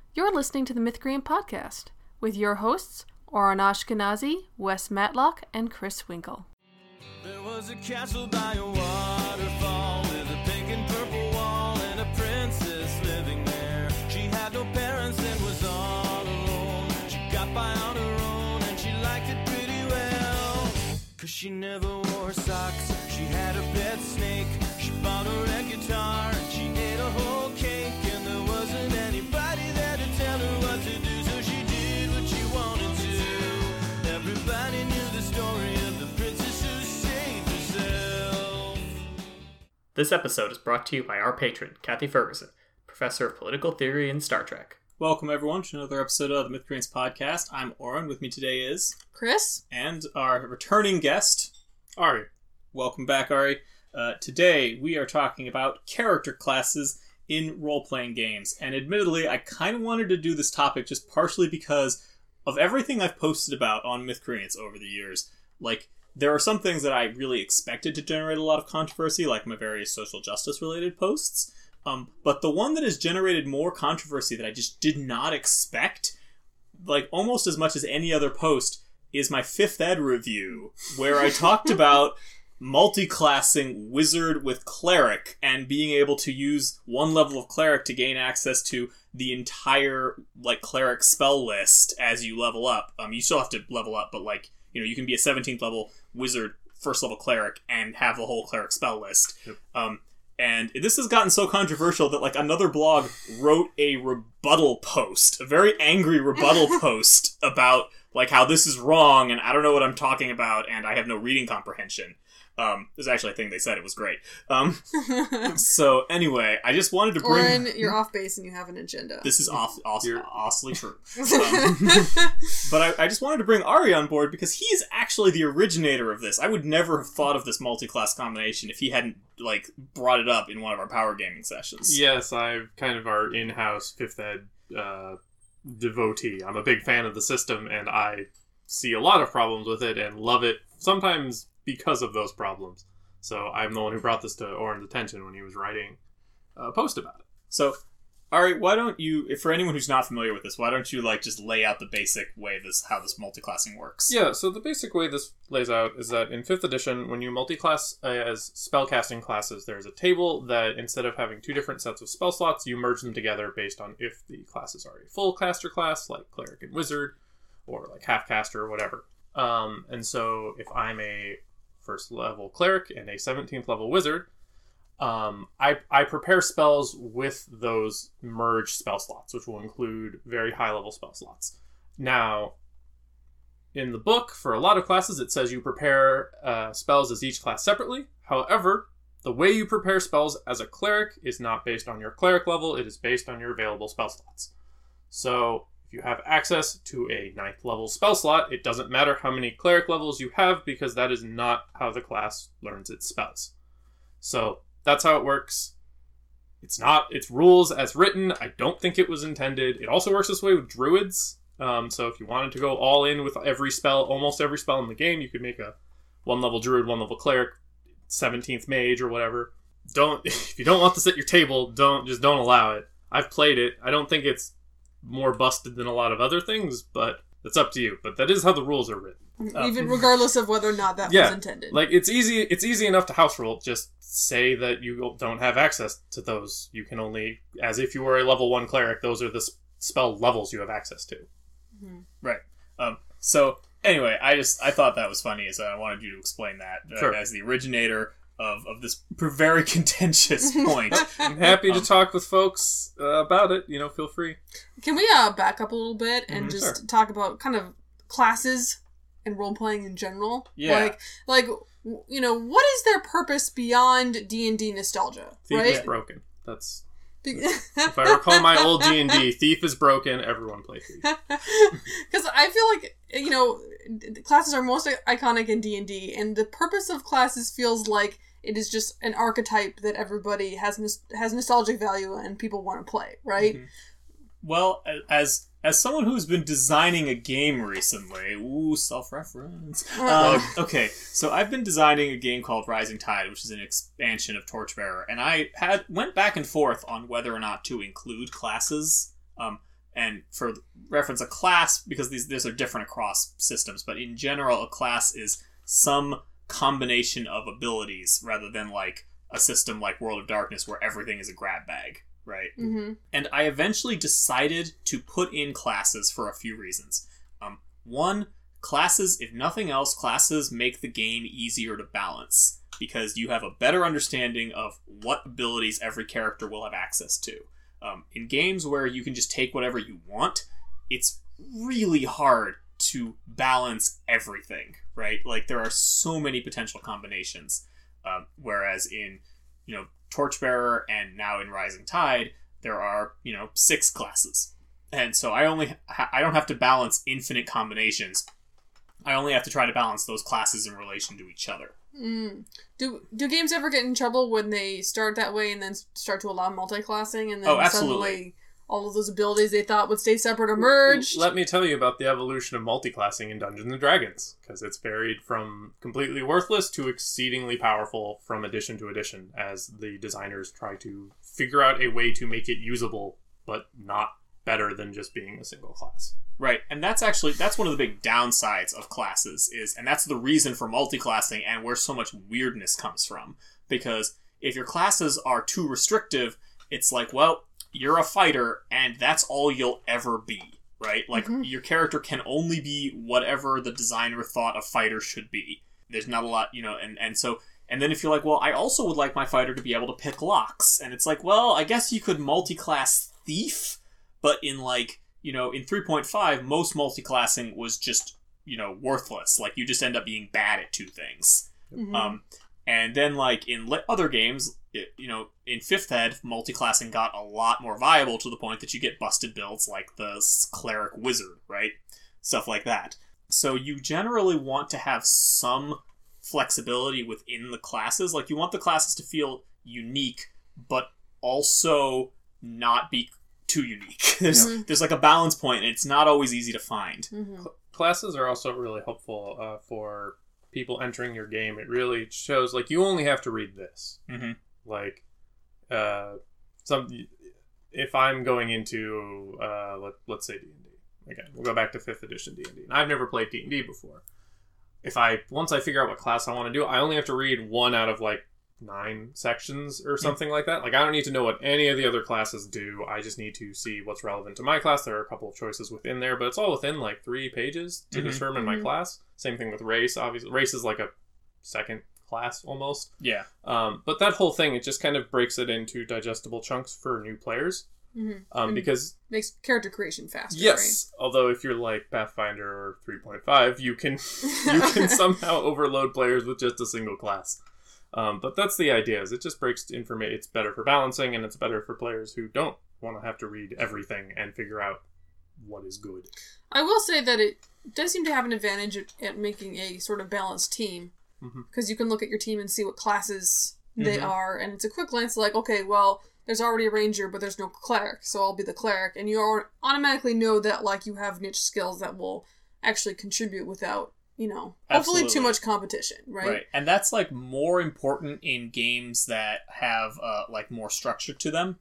You're listening to the Mythgrian Podcast with your hosts, Oren Ashkenazi, Wes Matlock, and Chris Winkle. There was a castle by a waterfall with a pink and purple wall and a princess living there. She had no parents and was all alone. She got by on her own and she liked it pretty well. 'Cause she never wore socks. She had a pet snake. She bought her a guitar and she ate a whole cake. And there wasn't anybody there to tell her what to do, so she did what she wanted to. Everybody knew the story of the princess who saved herself. This episode is brought to you by our patron, Kathy Ferguson, Professor of Political Theory in Star Trek. Welcome, everyone, to another episode of the Mythgrians Podcast. I'm Oren. With me today is... Chris? And our returning guest, Ari. Welcome back, Ari. Today, we are talking about character classes in role-playing games. And admittedly, I kind of wanted to do this topic just partially because of everything I've posted about on Mythgrians over the years. Like, there are some things that I really expected to generate a lot of controversy, like my various social justice-related posts. But the one that has generated more controversy that I just did not expect, like almost as much as any other post, is my 5th Ed review, where I talked about multi-classing wizard with cleric and being able to use one level of cleric to gain access to the entire like cleric spell list as you level up. You still have to level up, but like, you know, you can be a 17th level wizard, 1st level cleric, and have the whole cleric spell list. Yep. And this has gotten so controversial that, like, another blog wrote a rebuttal post, a very angry rebuttal post about, like, how this is wrong, and I don't know what I'm talking about, and I have no reading comprehension. There's actually a thing they said. It was great. So, anyway, I just wanted to bring... Oren, you're off base and you have an agenda. This is awfully true. But I just wanted to bring Ari on board because he is actually the originator of this. I would never have thought of this multi-class combination if he hadn't, like, brought it up in one of our power gaming sessions. Yes, I'm kind of our in-house 5th Ed devotee. I'm a big fan of the system, and I see a lot of problems with it and love it, sometimes because of those problems. So I'm the one who brought this to Oren's attention when he was writing a post about it. So, Ari, why don't you, for anyone who's not familiar with this, why don't you like just lay out the basic way how this multiclassing works? Yeah, so the basic way this lays out is that in 5th edition, when you multiclass as spellcasting classes, there's a table that instead of having 2 different sets of spell slots, you merge them together based on if the classes are a full caster class, like cleric and wizard, or like half caster or whatever. And so if I'm a 1st level cleric and a 17th level wizard, I prepare spells with those merged spell slots, which will include very high level spell slots. Now, in the book, for a lot of classes, it says you prepare spells as each class separately. However, the way you prepare spells as a cleric is not based on your cleric level, it is based on your available spell slots. So, if you have access to a 9th level spell slot, it doesn't matter how many cleric levels you have because that is not how the class learns its spells. So that's how it works. It's rules as written. I don't think it was intended. It also works this way with druids. So if you wanted to go all in with every spell, almost every spell in the game, you could make a 1 level druid, 1 level cleric, 17th mage or whatever. If you don't want this at your table, don't allow it. I've played it. I don't think it's more busted than a lot of other things, but that's up to you. But that is how the rules are written. Even regardless of whether or not that was intended. Like, it's easy enough to house rule. Just say that you don't have access to those. You can only, as if you were a level 1 cleric, those are the spell levels you have access to. Mm-hmm. Right. So, anyway, I thought that was funny, so I wanted you to explain that Sure. as the originator of this very contentious point. I'm happy to talk with folks about it. Feel free. Can we back up a little bit and just talk about kind of classes and role-playing in general? Yeah. Like, what is their purpose beyond D&D nostalgia, Thief right? is broken. That's... If I recall my old D&D, Thief is broken, everyone play Thief. Because I feel like, classes are most iconic in D&D, and the purpose of classes feels like it is just an archetype that everybody has nostalgic value and people want to play, right? Mm-hmm. Well, as someone who's been designing a game recently, self-reference. Okay, so I've been designing a game called Rising Tide, which is an expansion of Torchbearer, and I went back and forth on whether or not to include classes. And for reference, a class, because these are different across systems, but in general, a class is some combination of abilities rather than like a system like World of Darkness where everything is a grab bag, right? Mm-hmm. And I eventually decided to put in classes for a few reasons. One, classes, if nothing else, classes make the game easier to balance because you have a better understanding of what abilities every character will have access to. In games where you can just take whatever you want, it's really hard to balance everything, right? Like, there are so many potential combinations. Whereas in, Torchbearer and now in Rising Tide, there are, 6 classes. And so I don't have to balance infinite combinations. I only have to try to balance those classes in relation to each other. Mm. Do games ever get in trouble when they start that way and then start to allow multi-classing and then suddenly all of those abilities they thought would stay separate are merged? Let me tell you about the evolution of multi-classing in Dungeons & Dragons, because it's varied from completely worthless to exceedingly powerful from edition to edition as the designers try to figure out a way to make it usable, but not better than just being a single class. Right, and that's one of the big downsides of classes and that's the reason for multi-classing and where so much weirdness comes from. Because if your classes are too restrictive, it's like, well, you're a fighter and that's all you'll ever be, right? Like, your character can only be whatever the designer thought a fighter should be. There's not a lot, and then if you're like, well, I also would like my fighter to be able to pick locks, and it's like, well, I guess you could multi-class thief, but in in 3.5, most multi-classing was just, worthless. Like, you just end up being bad at 2 things. Mm-hmm. And then, like, in other games, in 5th Ed, multi-classing got a lot more viable to the point that you get busted builds like the Cleric Wizard, right? Stuff like that. So you generally want to have some flexibility within the classes. Like, you want the classes to feel unique, but also not be too unique. There's like a balance point, and it's not always easy to find. Mm-hmm. Classes are also really helpful for people entering your game. It really shows, like, you only have to read this. Mm-hmm. Like, if I'm going into, let's say D&D. Again, we'll go back to 5th edition D&D. And I've never played D&D before. Once I figure out what class I want to do, I only have to read 1 out of, 9 sections or something like that. Like, I don't need to know what any of the other classes do. I just need to see what's relevant to my class. There are a couple of choices within there, but it's all within 3 pages to determine my class. Same thing with race. Obviously, race is like a second class almost. Yeah. But that whole thing, it just kind of breaks it into digestible chunks for new players. Mm-hmm. Because makes character creation faster. Yes, right? Although if you're like Pathfinder or 3.5, you can somehow overload players with just a single class. But that's the idea. Is it just breaks information. It's better for balancing, and it's better for players who don't want to have to read everything and figure out what is good. I will say that it does seem to have an advantage at making a sort of balanced team, because you can look at your team and see what classes they are, and it's a quick glance like, okay, well, there's already a ranger, but there's no cleric, so I'll be the cleric, and you automatically know that you have niche skills that will actually contribute without hopefully too much competition, right? Right, and that's more important in games that have more structure to them.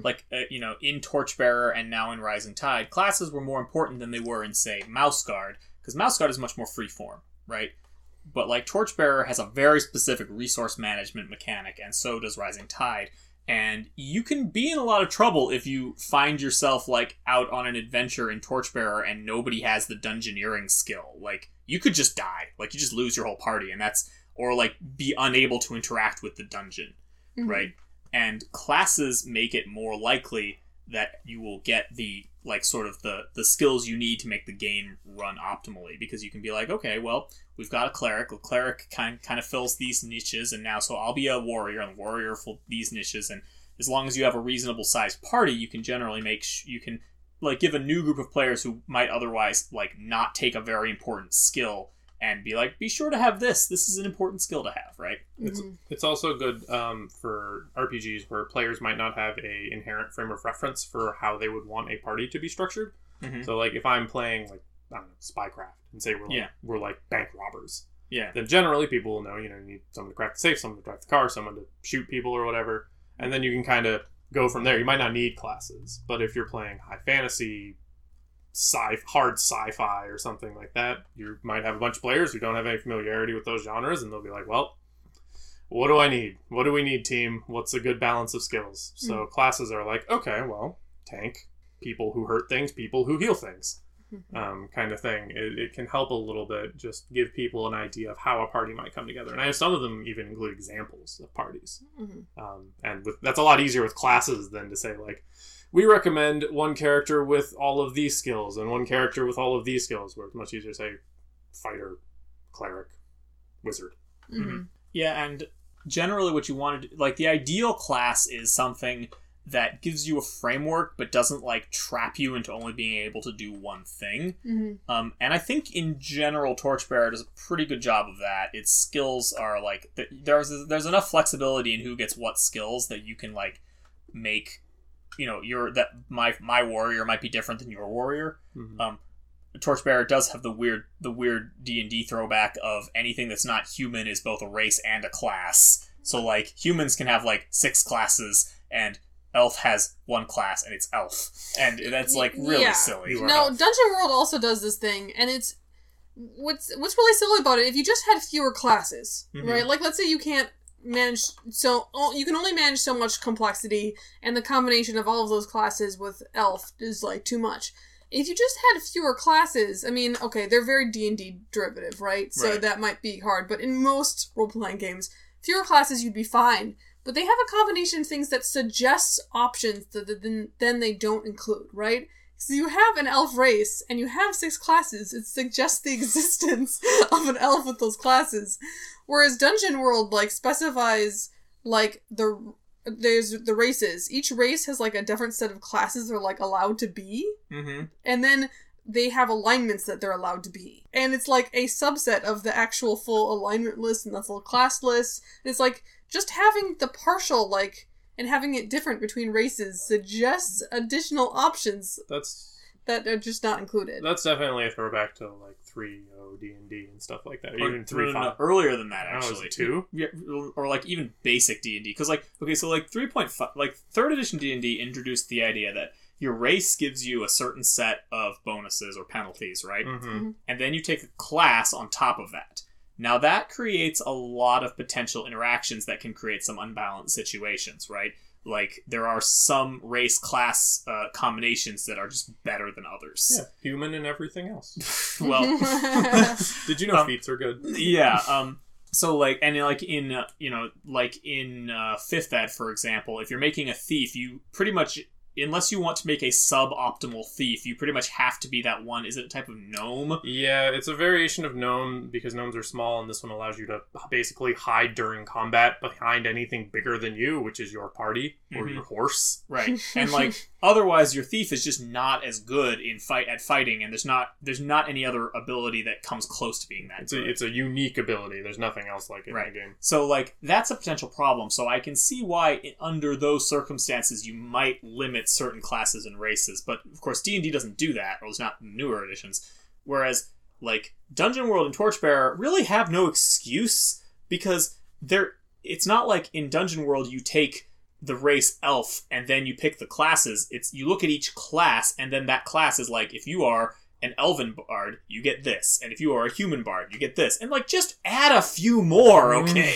In Torchbearer and now in Rising Tide, classes were more important than they were in, say, Mouseguard, because Mouseguard is much more freeform, right? But Torchbearer has a very specific resource management mechanic, and so does Rising Tide. And you can be in a lot of trouble if you find yourself out on an adventure in Torchbearer and nobody has the dungeoneering skill. You could just die. You just lose your whole party, and or be unable to interact with the dungeon, right? And classes make it more likely that you will get the the skills you need to make the game run optimally, because you can be okay, well, we've got a cleric. A cleric kind of fills these niches, and now so I'll be a warrior, and the warrior fills these niches, and as long as you have a reasonable sized party, you can generally give a new group of players who might otherwise not take a very important skill and be sure to have this. This is an important skill to have, right? It's also good for RPGs where players might not have a inherent frame of reference for how they would want a party to be structured. So if I'm playing I don't know, Spycraft, and say we're bank robbers. Yeah. Then generally people will know, you need someone to crack the safe, someone to drive the car, someone to shoot people or whatever. And then you can kind of go from there. You might not need classes, but if you're playing high fantasy, hard sci-fi or something like that, you might have a bunch of players who don't have any familiarity with those genres, and they'll be like, well, what do I need? What do we need, team? What's a good balance of skills? So classes are like, okay, well, tank, people who hurt things, people who heal things. Kind of thing. It can help a little bit, just give people an idea of how a party might come together. And I know some of them even include examples of parties. And that's a lot easier with classes than to say, like, we recommend one character with all of these skills and one character with all of these skills, where it's much easier to say fighter, cleric, wizard. Yeah, and generally what you want to do, like, the ideal class is something that gives you a framework but doesn't like trap you into only being able to do one thing. And I think in general Torchbearer does a pretty good job of that. Its skills are like there's enough flexibility in who gets what skills that you can like make, you know, my warrior might be different than your warrior. Torchbearer does have the weird D&D throwback of anything that's not human is both a race and a class. So like humans can have like 6 classes and elf has 1 class and it's elf, and that's like really silly. No, Dungeon World also does this thing, and it's what's really silly about it. If you just had fewer classes, right? Like, let's say you can't manage, so you can only manage so much complexity, and the combination of all of those classes with elf is like too much. If you just had fewer classes, I mean, okay, they're very D&D derivative, right? So that might be hard, but in most role-playing games, fewer classes you'd be fine. But they have a combination of things that suggests options that then they don't include, right? So you have an elf race, and you have 6 classes. It suggests the existence of an elf with those classes. Whereas Dungeon World, like, specifies, like, there's the races. Each race has, like, a different set of classes they're, like, allowed to be. And then they have alignments that they're allowed to be. And it's, like, a subset of the actual full alignment list and the full class list. And it's, like, just having the partial, like, and having it different between races suggests additional options that are just not included. That's definitely a throwback to, like, 3.0 D&D and stuff like that. Or even 3.5. No, earlier than that, actually. 2? Yeah, or, like, even basic D&D. Because, like, okay, so, like, 3.5, like, 3rd edition D&D introduced the idea that your race gives you a certain set of bonuses or penalties, right? And then you take a class on top of that. Now that creates a lot of potential interactions that can create some unbalanced situations, right? Like, there are some race class combinations that are just better than others. Yeah, human and everything else. Well, did you know feats are good? Yeah. So, like, and like in, you know, like in 5th Ed, for example, if you're making a thief, you pretty much, unless you want to make a suboptimal thief, you pretty much have to be that one. Is it a type of gnome? Yeah, it's a variation of gnome, because gnomes are small, and this one allows you to basically hide during combat behind anything bigger than you, which is your party or your horse. Right. And like, otherwise your thief is just not as good at fighting, and there's not any other ability that comes close to being that good. It's a unique ability. There's nothing else like it in the game. So like, that's a potential problem. So I can see why under those circumstances you might limit certain classes and races, but of course D&D doesn't do that, or it's not newer editions. Whereas like Dungeon World and Torchbearer really have no excuse, because it's not like in Dungeon World you take the race elf and then you pick the classes. It's you look at each class, and then that class is like, if you are an elven bard, you get this, and if you are a human bard, you get this, and like, just add a few more, okay?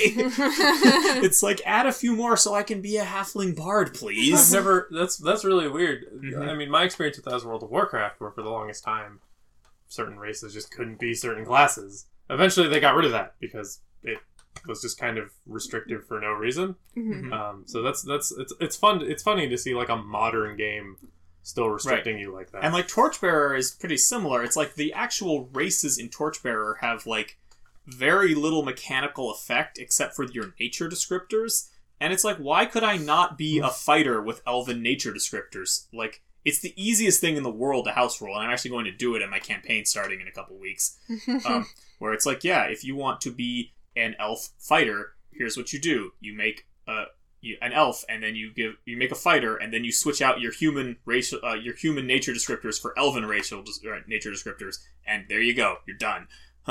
It's like, add a few more so I can be a halfling bard, please. That's really weird. I mean, my experience with that was World of Warcraft, where for the longest time certain races just couldn't be certain classes. Eventually they got rid of that because it was just kind of restrictive for no reason. So it's fun. It's funny to see like a modern game still restricting you like that. And like Torchbearer is pretty similar. It's like the actual races in Torchbearer have like very little mechanical effect except for your nature descriptors. And it's like, why could I not be a fighter with elven nature descriptors? Like, it's the easiest thing in the world to house roll, and I'm actually going to do it in my campaign starting in a couple weeks. Where it's like, yeah, if you want to be an elf fighter, here's what you do. You make an elf, and then you make a fighter, and then you switch out your human your human nature descriptors for elven nature descriptors, and there you go, you're done.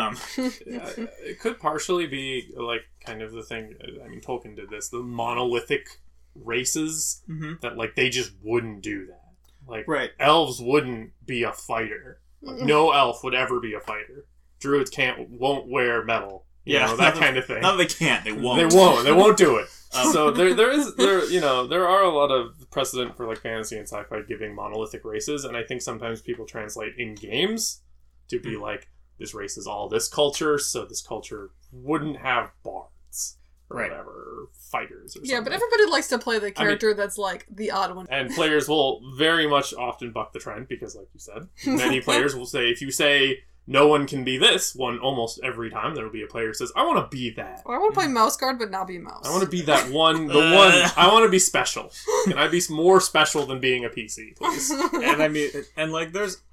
It could partially be like kind of the thing. I mean, Tolkien did this. The monolithic races that like they just wouldn't do that. Like, Right. elves wouldn't be a fighter. Like, no elf would ever be a fighter. Druids won't wear metal. You know, that kind of thing. No, they can't. They won't. They won't do it. So there are a lot of precedent for like fantasy and sci-fi giving monolithic races, and I think sometimes people translate in games to be like, this race is all this culture, so this culture wouldn't have bards or whatever, or fighters or something. Yeah, but everybody likes to play the character that's like the odd one. And players will very much often buck the trend because, like you said, many players will say, if you say no one can be this, almost every time there will be a player who says, I want to be that. Or I want to play mouse guard, but not be a mouse. I want to be that one, I want to be special. Can I be more special than being a PC, please? And I mean, and like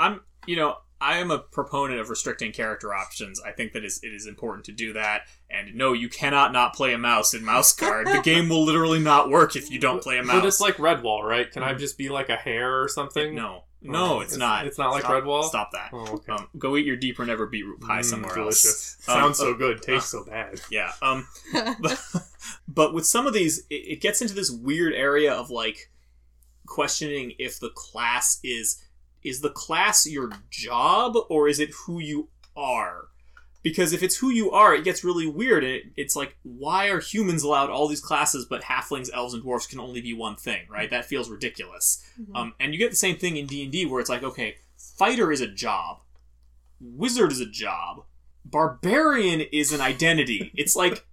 I am a proponent of restricting character options. I think that it is important to do that. And no, you cannot not play a mouse in Mouse Guard. The game will literally not work if you don't play a mouse. But it's like Redwall, right? Can I just be like a hare or something? No, it's not. It's not like Redwall? Stop that. Oh, okay. Go eat your deeper never beetroot pie somewhere delicious. else. Sounds so good. Tastes so bad. Yeah. But with some of these, it gets into this weird area of like questioning if the class is the class your job or is it who you are? Because if it's who you are, it gets really weird. And it's like, why are humans allowed all these classes, but halflings, elves, and dwarves can only be one thing, right? That feels ridiculous. Mm-hmm. And you get the same thing in D&D where it's like, okay, fighter is a job. Wizard is a job. Barbarian is an identity. It's like,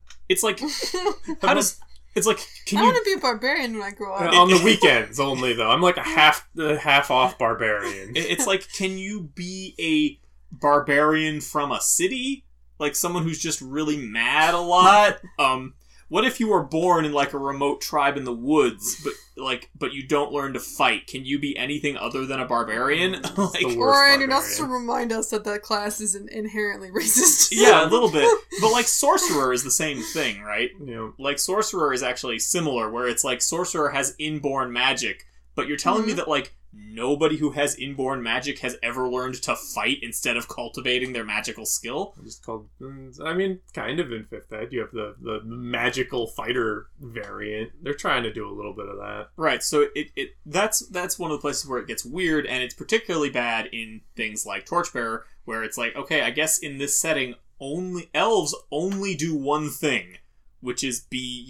how does... It's like, I want to be a barbarian when I grow up. On the weekends only, though. I'm like a half off barbarian. It's like, can you be a barbarian from a city? Like someone who's just really mad a lot? What if you were born in like a remote tribe in the woods, but you don't learn to fight? Can you be anything other than a barbarian? Or Andrew, not to remind us that class is inherently racist. Yeah, a little bit. But like sorcerer is the same thing, right? Yeah. Like sorcerer is actually similar, where it's like sorcerer has inborn magic, but you're telling me that like nobody who has inborn magic has ever learned to fight instead of cultivating their magical skill? Just called, I mean, kind of in 5th Ed. You have the magical fighter variant. They're trying to do a little bit of that. Right, so that's one of the places where it gets weird, and it's particularly bad in things like Torchbearer, where it's like, okay, I guess in this setting, elves only do one thing, which is be,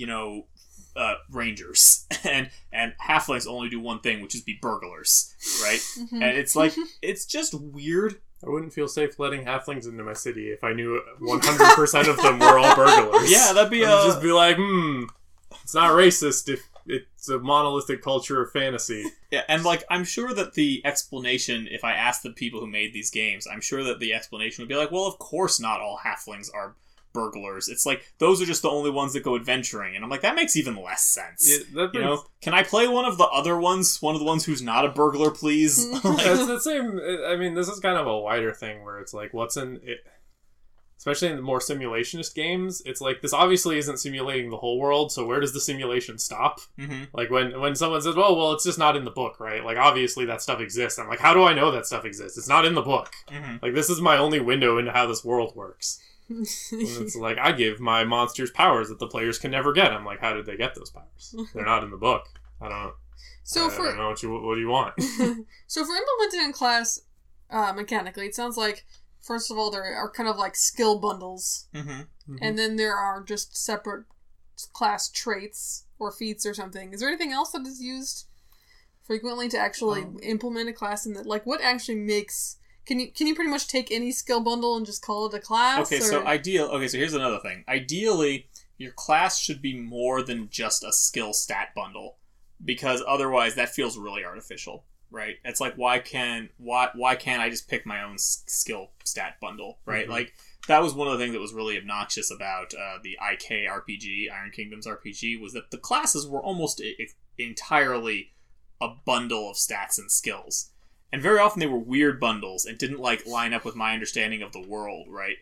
rangers, and halflings only do one thing, which is be burglars, right? Mm-hmm. And it's like, it's just weird. I wouldn't feel safe letting halflings into my city if I knew 100% of them were all burglars. Yeah, that'd be just be like, it's not racist if it's a monolithic culture of fantasy. Yeah, and like, I'm sure that the explanation, if I asked the people who made these games, I'm sure that the explanation would be like, well, of course not all halflings are burglars. It's like, those are just the only ones that go adventuring. And I'm like, that makes even less sense. Yeah, can I play one of the other ones? One of the ones who's not a burglar, please? It's the same. I mean, this is kind of a wider thing where it's like, what's in it? Especially in the more simulationist games, it's like, this obviously isn't simulating the whole world, so where does the simulation stop? Mm-hmm. Like, when someone says, well, it's just not in the book, right? Like, obviously that stuff exists. I'm like, how do I know that stuff exists? It's not in the book. Mm-hmm. Like, this is my only window into how this world works. And it's like, I give my monsters powers that the players can never get. I'm like, how did they get those powers? They're not in the book. I don't know. I don't know what do you want? So for implemented in class mechanically, it sounds like, first of all, there are kind of like skill bundles. Mm-hmm. Mm-hmm. And then there are just separate class traits or feats or something. Is there anything else that is used frequently to actually implement a class in that? Like, what actually makes... Can you pretty much take any skill bundle and just call it a class? Okay, so here's another thing. Ideally, your class should be more than just a skill stat bundle, because otherwise that feels really artificial, right? It's like, why can't I just pick my own skill stat bundle, right? Mm-hmm. Like, that was one of the things that was really obnoxious about the IK RPG, Iron Kingdoms RPG, was that the classes were almost entirely a bundle of stats and skills. And very often they were weird bundles and didn't like line up with my understanding of the world, right?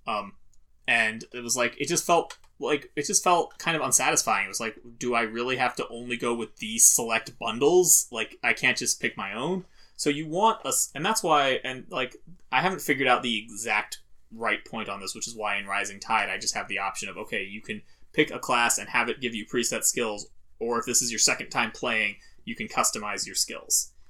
And it was like, it just felt kind of unsatisfying. It was like, do I really have to only go with these select bundles? Like, I can't just pick my own? So you want and that's why, and like, I haven't figured out the exact right point on this, which is why in Rising Tide I just have the option of, okay, you can pick a class and have it give you preset skills, or if this is your second time playing, you can customize your skills.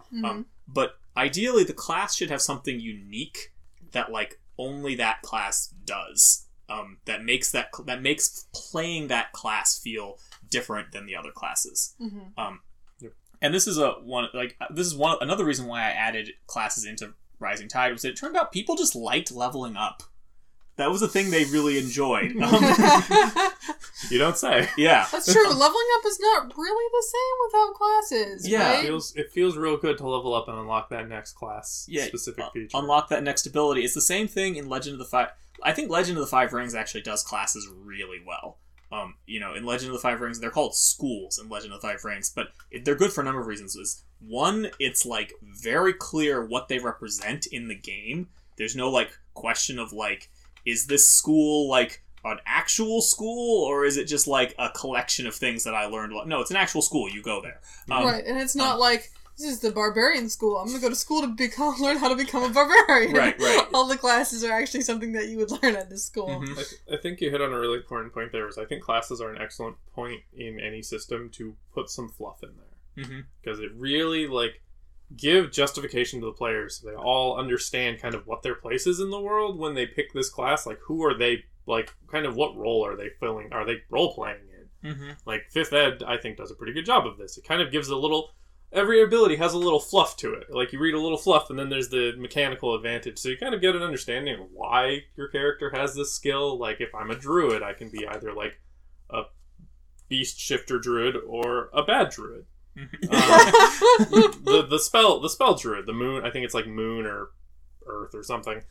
But ideally, the class should have something unique that like only that class does. That makes playing that class feel different than the other classes. And this is another reason why I added classes into Rising Tide was that it turned out people just liked leveling up. That was a thing they really enjoyed. You don't say. Yeah, that's true. Leveling up is not really the same without classes. Yeah. Right? It feels real good to level up and unlock that next class specific feature. Unlock that next ability. It's the same thing in Legend of the Five. I think Legend of the Five Rings actually does classes really well. In Legend of the Five Rings, they're called schools in Legend of the Five Rings, but they're good for a number of reasons. One, it's like very clear what they represent in the game. There's no like question of like, is this school like an actual school or is it just like a collection of things that I learned? No, it's an actual school. You go there. Right, and it's not like, this is the barbarian school. I'm going to go to school to learn how to become a barbarian. Right. All the classes are actually something that you would learn at this school. I think you hit on a really important point there. I think classes are an excellent point in any system to put some fluff in there. Because it really, like, give justification to the players so they all understand kind of what their place is in the world when they pick this class. Like, who are they, like, kind of what role are they filling? Are they role-playing in? Like, 5th Ed, I think, does a pretty good job of this. It kind of gives a little... Every ability has a little fluff to it. Like, you read a little fluff, and then there's the mechanical advantage. So you kind of get an understanding of why your character has this skill. Like, if I'm a druid, I can be either, like, a beast shifter druid or a bad druid. The spell druid, the moon, I think it's like moon or earth or something.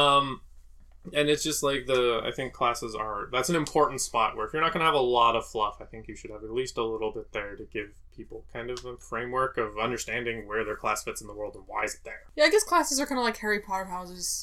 And it's just like I think classes that's an important spot where if you're not going to have a lot of fluff, I think you should have at least a little bit there to give people kind of a framework of understanding where their class fits in the world and why is it there. Yeah, I guess classes are kind of like Harry Potter houses.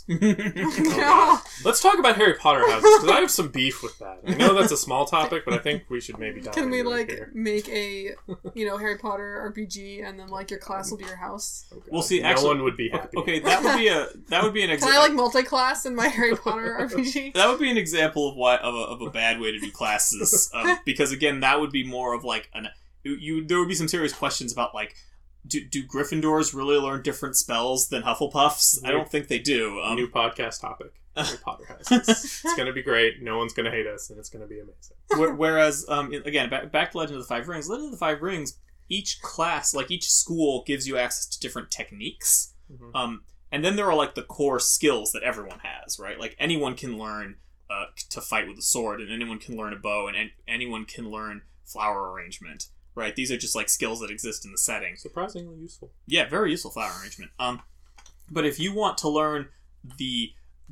Let's talk about Harry Potter houses, because I have some beef with that. I know that's a small topic, but I think we should maybe dive Can we into it like here. make a Harry Potter RPG and then like your class will be your house? Oh, God. Well, see, no actually, one would be happy. Okay, that would be an Can example. I like multi-class in my Harry Potter RPG? That would be an example of a bad way to do classes, because again, that would be more of like there would be some serious questions about like, do Gryffindors really learn different spells than Hufflepuffs? I don't think they do. New podcast topic. Harry Potter houses. It's going to be great. No one's going to hate us, and it's going to be amazing. Whereas, again, back to Legend of the Five Rings. Legend of the Five Rings, each class, like each school, gives you access to different techniques. And then there are like the core skills that everyone has, right? Like anyone can learn to fight with a sword, and anyone can learn a bow, and anyone can learn flower arrangement, right? These are just like skills that exist in the setting. Surprisingly useful. Yeah, very useful flower arrangement. But if you want to learn the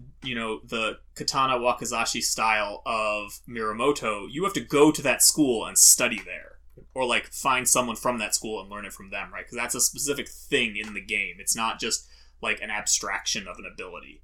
Katana Wakizashi style of Mirumoto, you have to go to that school and study there. Or, like, find someone from that school and learn it from them, right? Because that's a specific thing in the game. It's not just, like, an abstraction of an ability.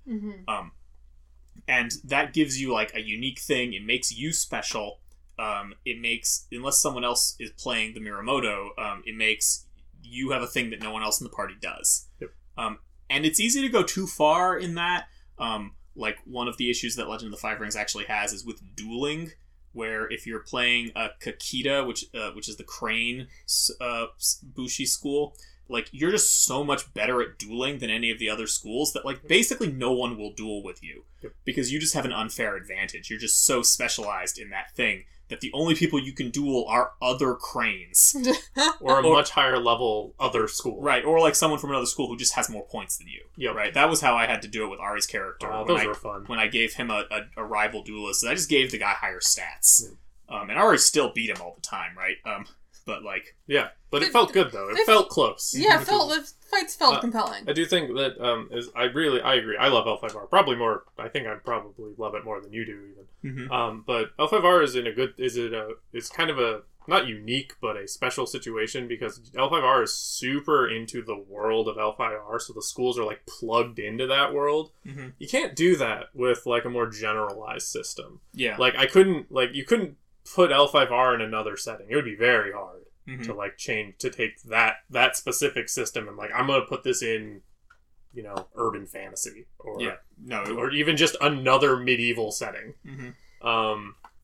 And that gives you, like, a unique thing. It makes you special. It makes, unless someone else is playing the Mirumoto, it makes you have a thing that no one else in the party does. And it's easy to go too far in that. Like, one of the issues that Legend of the Five Rings actually has is with dueling, where if you're playing a Kakita, which is the Crane Bushi school, like, you're just so much better at dueling than any of the other schools that, like, basically no one will duel with you. Because you just have an unfair advantage. You're just so specialized in that thing that the only people you can duel are other Cranes. Or a much higher level other school. Right, or like someone from another school who just has more points than you. Yep. Right, that was how I had to do it with Ari's character. Those were fun. When I gave him a rival duelist, I just gave the guy higher stats. And Ari still beat him all the time, right? But like... Yeah, but it felt good, though. It felt close. Yeah, the fights felt compelling. I do think that, I agree. I love L5R. Probably more, I think I probably love it more than you do, even. But L5R is kind of a, not unique, but a special situation because L5R is super into the world of L5R, so the schools are, like, plugged into that world. You can't do that with, like, a more generalized system. Yeah. Like, you couldn't put L5R in another setting. It would be very hard to like change, to take that specific system and like, I'm going to put this in, urban fantasy or or even just another medieval setting.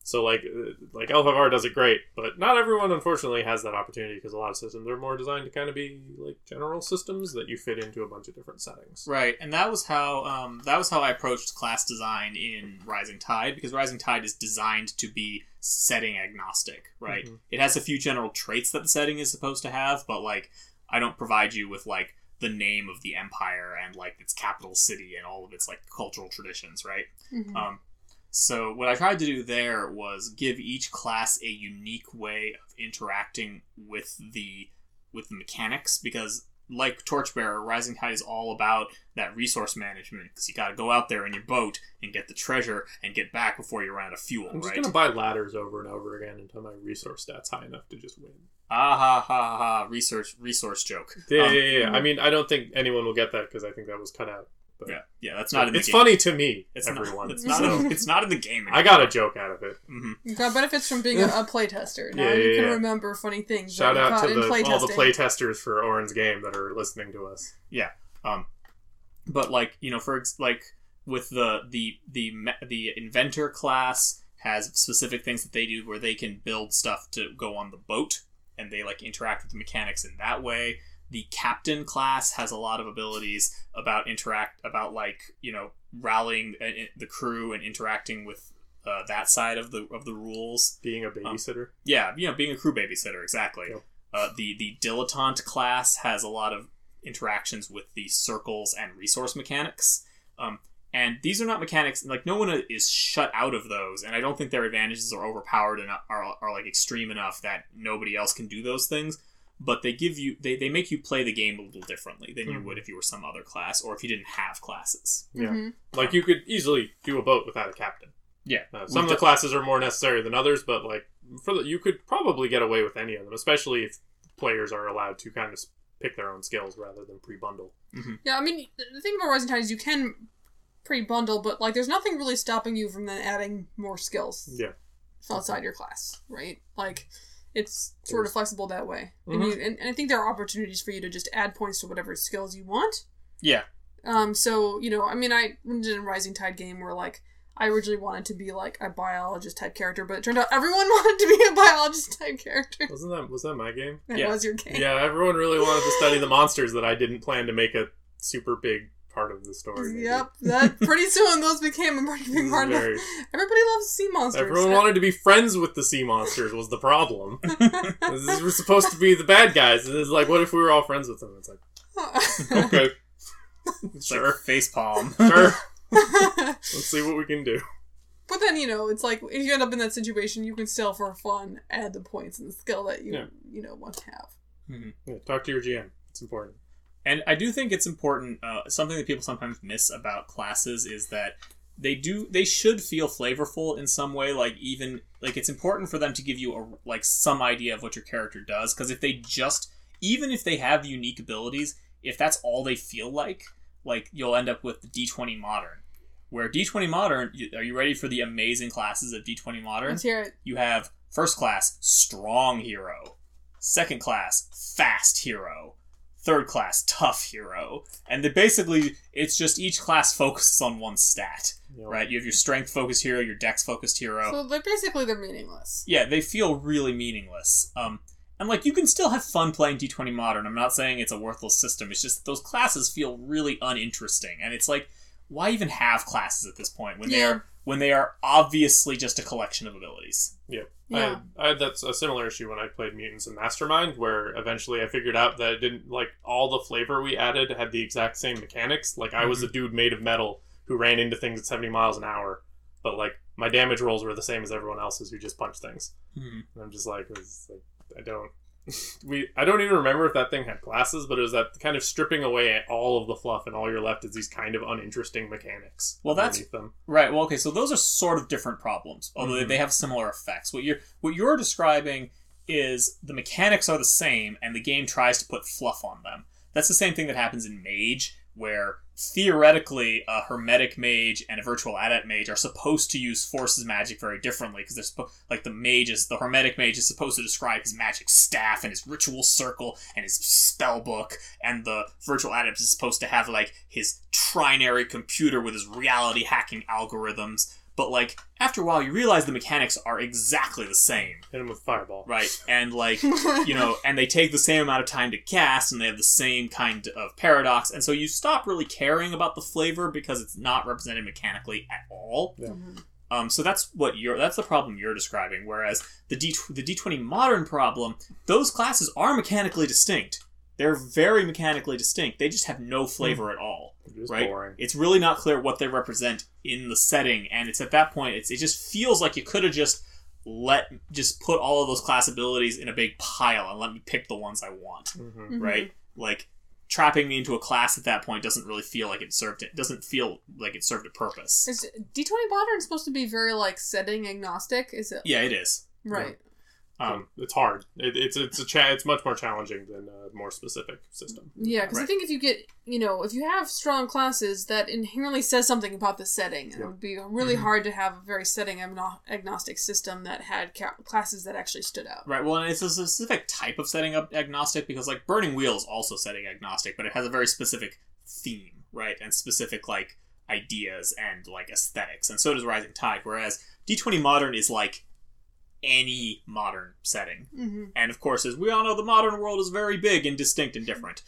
So like L5R does it great, but not everyone unfortunately has that opportunity because a lot of systems are more designed to kind of be like general systems that you fit into a bunch of different settings. Right, and that was how I approached class design in Rising Tide, because Rising Tide is designed to be setting agnostic, right? Mm-hmm. It has a few general traits that the setting is supposed to have, but like I don't provide you with like the name of the empire and like its capital city and all of its like cultural traditions, right? Mm-hmm. So what I tried to do there was give each class a unique way of interacting with the mechanics, because like Torchbearer, Rising Tide is all about that resource management, because you got to go out there in your boat and get the treasure and get back before you run out of fuel. I'm just right? gonna buy ladders over and over again until my resource stats high enough to just win. Ah ha ha ha! Resource joke. Yeah. I mean, I don't think anyone will get that because I think that was cut out. But Yeah. That's not in the it's game. funny to me. It's everyone. Not, it's not. It's not in the game anymore. I got a joke out of it. Mm-hmm. You got benefits from being a playtester. Now you can remember funny things. Shout that you out caught to in all the playtesting. playtesters for Oren's game that are listening to us. Yeah. But like, you know, with the inventor class has specific things that they do where they can build stuff to go on the boat, and they like interact with the mechanics in that way. The captain class has a lot of abilities about like, you know, rallying the crew and interacting with that side of the rules. Being a babysitter. Yeah, you know, being a crew babysitter, exactly. Yep. The dilettante class has a lot of interactions with the circles and resource mechanics. And these are not mechanics, like, no one is shut out of those, and I don't think their advantages are overpowered and are like extreme enough that nobody else can do those things. But they give you, they make you play the game a little differently than you would if you were some other class, or if you didn't have classes. Yeah. Mm-hmm. Like, you could easily do a boat without a captain. Yeah. Some of the classes are more necessary than others, but like, you could probably get away with any of them, especially if players are allowed to kind of pick their own skills rather than pre-bundle. Mm-hmm. Yeah, I mean, the thing about Rising Tide is you can pre-bundle, but like, there's nothing really stopping you from then adding more skills. Yeah. Outside your class, right? Like, it's sort of flexible that way. Mm-hmm. And I think there are opportunities for you to just add points to whatever skills you want. Yeah. So, you know, I mean, I did a Rising Tide game where, like, I originally wanted to be, like, a biologist type character, but it turned out everyone wanted to be a biologist type character. Was that my game? That was your game. Yeah, everyone really wanted to study the monsters that I didn't plan to make a super big part of the story. Maybe. Yep, that pretty soon those became a pretty big part of it. Everybody loves sea monsters. Everyone wanted to be friends with the sea monsters was the problem. These were supposed to be the bad guys, and it's like, what if we were all friends with them? It's like, okay, sure, like facepalm. Sure. Let's see what we can do. But then, you know, it's like, if you end up in that situation, you can still, for fun, add the points and the skill that you want to have. Mm-hmm. Yeah, talk to your GM. It's important. And I do think it's important, something that people sometimes miss about classes is that they should feel flavorful in some way, like it's important for them to give you some idea of what your character does, because even if they have unique abilities, if that's all they feel like you'll end up with the D20 Modern. Where D20 Modern, are you ready for the amazing classes of D20 Modern? Let's hear it. You have first class, strong hero. Second class, fast hero. Third class, tough hero. And it's just each class focuses on one stat. Yep. Right? You have your strength focused hero, your dex focused hero. So they're meaningless. Yeah, they feel really meaningless. And like, you can still have fun playing D20 Modern. I'm not saying it's a worthless system. It's just those classes feel really uninteresting. And it's like, why even have classes at this point when they are obviously just a collection of abilities? Yeah. Yeah. I had that's a similar issue when I played Mutants and Mastermind, where eventually I figured out that it didn't, like, all the flavor we added had the exact same mechanics. Like, I was a dude made of metal who ran into things at 70 miles an hour, but, like, my damage rolls were the same as everyone else's who just punched things. Mm-hmm. And I'm just like, I don't even remember if that thing had classes, but it was that kind of stripping away all of the fluff, and all you're left is these kind of uninteresting mechanics. Well, that's them. Right. Well, okay, so those are sort of different problems, although they have similar effects. What you're describing is the mechanics are the same, and the game tries to put fluff on them. That's the same thing that happens in Mage, where theoretically a Hermetic Mage and a Virtual Adept Mage are supposed to use Forces magic very differently, because they're the Hermetic Mage is supposed to describe his magic staff and his ritual circle and his spell book, and the Virtual Adept is supposed to have like his trinary computer with his reality hacking algorithms. but like after a while you realize the mechanics are exactly the same. Hit him with fireball. Right, and like, you know, and they take the same amount of time to cast, and they have the same kind of paradox, and so you stop really caring about the flavor because it's not represented mechanically at all. Yeah. So that's the problem you're describing. Whereas the D20 Modern problem, those classes are mechanically distinct. They're very mechanically distinct. They just have no flavor at all. It's right? boring. It's really not clear what they represent in the setting, and it's at that point it just feels like you could have just put all of those class abilities in a big pile and let me pick the ones I want, right? Like trapping me into a class at that point doesn't really feel like it served it. Doesn't feel like it served a purpose. Is D20 Modern supposed to be very like setting agnostic? Is it? Yeah, it is. Right. It's hard. It's much more challenging than a more specific system. Yeah, because I think if you get, if you have strong classes, that inherently says something about the setting. It would be really hard to have a very setting agnostic system that had classes that actually stood out. Right, well, and it's a specific type of setting up agnostic, because like Burning Wheel is also setting agnostic, but it has a very specific theme, right? And specific like ideas and like aesthetics, and so does Rising Tide, whereas D20 Modern is like any modern setting. And of course, as we all know, the modern world is very big and distinct and different.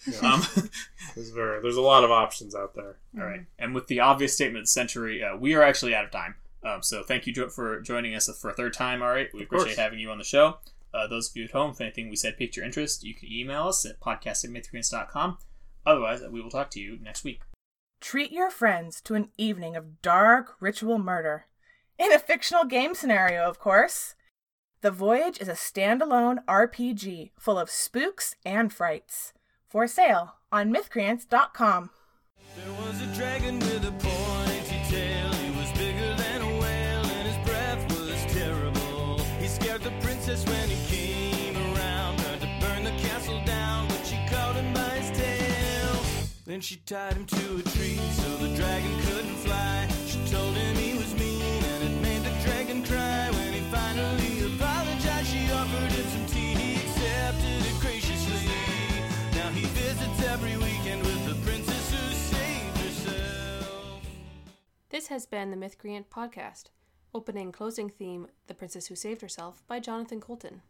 There's a lot of options out there. All right, and with the obvious statement of the century, we are actually out of time. So thank you for joining us for a third time. All right, we appreciate having you on the show. Those of you at home, if anything we said piqued your interest, you can email us at podcast@mythicreants.com. Otherwise, we will talk to you next week. Treat your friends to an evening of dark ritual murder. In a fictional game scenario, of course. The Voyage is a standalone RPG full of spooks and frights. For sale on mythcreants.com. There was a dragon with a pointy tail. He was bigger than a whale and his breath was terrible. He scared the princess when he came around. Tried to burn the castle down, but she caught him by his tail. Then she tied him to a tree so the dragon couldn't fly. She told him he was mean and it made the dragon cry. When he finally apologized, she offered him some tea. He accepted it graciously. Now he visits every weekend with the princess who saved herself. This has been the Mythcreant Podcast. Opening and closing theme, The Princess Who Saved Herself by Jonathan Colton.